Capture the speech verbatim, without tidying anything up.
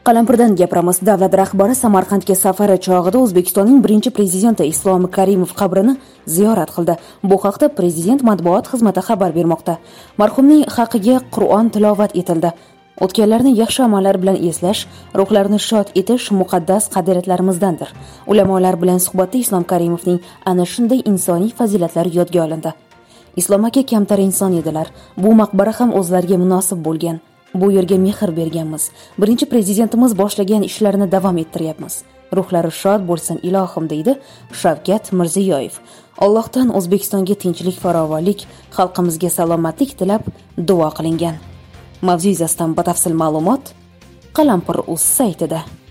Qalampirdan gapiramiz. Davlat rahbari Samarqandga safari chog'ida O'zbekistonning birinchi prezidenti Islom Karimov qabrini ziyorat qildi. Bu haqda prezident matbuot xizmati xabar bermoqda. Marhumning haqiga Qur'on tilovat etildi. O'tganlarni yaxshi amallar bilan eslash, ruhlarni shod etish muqaddas qadriyatlarimizdandir. Ulamolar bilan suhbatda Islom Karimovning ana shunday insoniy fazilatlari yodga olindi. Islom aka kamtar inson edilar. Bu maqbara ham o'zlariga munosib bo'lgan. Bu yerga mehr berganmiz. Birinchi prezidentimiz boshlagan ishlarni davom ettiryapmiz. Ruhlari shod bo'lsin ilohim, deydi Shavkat Mirziyoyev. Allohdan O'zbekistonga tinchlik, farovonlik, xalqimizga salomatlik tilab duo qilingan. Mavzu yuzasidan batafsil ma'lumot Qalampir.uz saytida.